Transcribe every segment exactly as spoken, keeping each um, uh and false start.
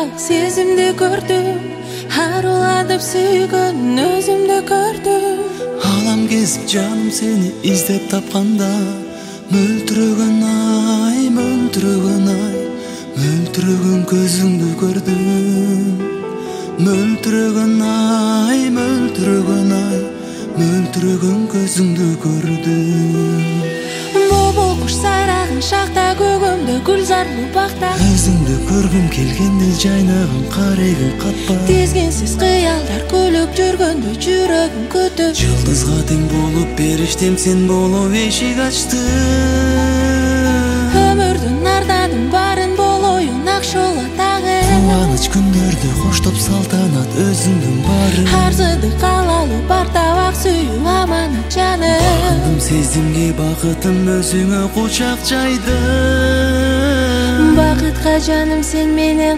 сезимди көрдүм, аруладып сүйгөн өзүмдү көрдүм. Алам кезип жаным сени издеп тапканда, мөлтүрөгөн ай, мөлтүрөгөн ай, мөлтүрөгөн көзүңдү көрдүм. Мөлтүрөгөн ай, мөлтүрөгөн ай, мөлтүрөгөн көзүңдү көрдүм. Бобол куш сайраган шакта, көгөмдө гүлзарлуу бакта, Өзүңдү көргүм келгенде жайнаган карегим катпа. Тезгенсиз кыялдар күлүп жүргөндө жүрөгүм күтүп, Жылдызга тең болуп периштем сен болуп эшик ачтың. өмүрдүн ардадын барын болоюн акшола дагы. Кубаныч күндөрдү коштоп салтанат өзүңдүн барын. Арзыды калалы бар табак сүйүү аманат жаным. Багындым сезимге, бакытым өзүңө кучак жайдым. Бакытка жаным сен менен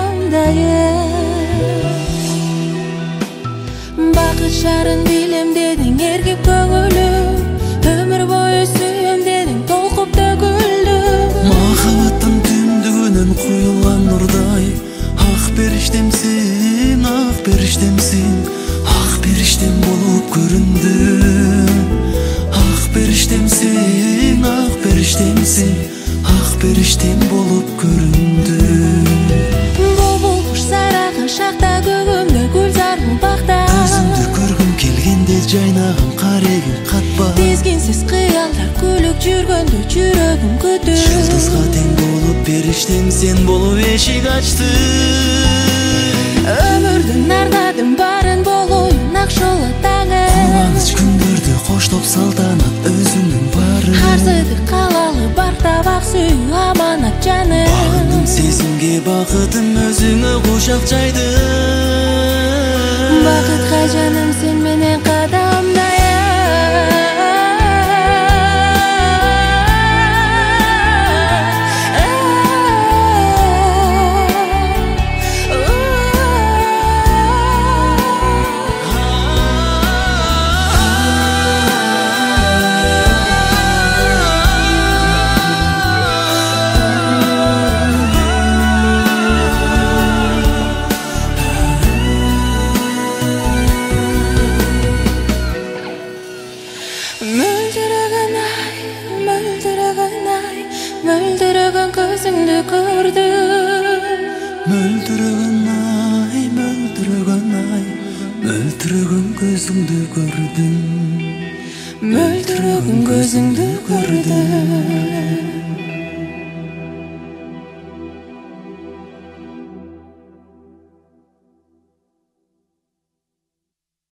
кадамдайым. Бакыт шарын билем дедиң эргип көңүлүм, өмүр бою сүйөм дедиң толкуп төгүлдүм. Махабаттын түндүгүнөн куюлган нурдай, ак периштемсиң, ак периштемсиң, ак периштем болуп көрүндүм. Ак периштемсиң, ак периштемсиң, ак периштем болуп көрүндүм. Бобол куш сайраган шакта, көгөмдө гүлзарлуу бакта, Өзүңдү көргүм келгенде жайнаган карегим катпа. Тезгенсиз кыялдар күлүп жүргөндө жүрөгүм күтүп, Жылдызга тең болуп периштем сен болуп эшик ачтың. өмүрдүн ардадын барын болоюн акшола дагы. Кубаныч күндөрдү коштоп салтанат өзүңдүн барын. Арзыды калалы бар табак сүйүү аманат жаным. Багындым сезимге, бакытым өзүңө кучак жайдым. Бакытка жаным сен менен кадамдайым. Мөлдүрөгөн ай, мөлдүрөгөн ай, мөлдүрөгөн көзүңдү көрдүм. Мөлдүрөгөн ай, мөлдүрөгөн ай, мөлдүрөгөн көзүңдү көрдүм. Мөлдүрөгөн көзүңдү көрдүм.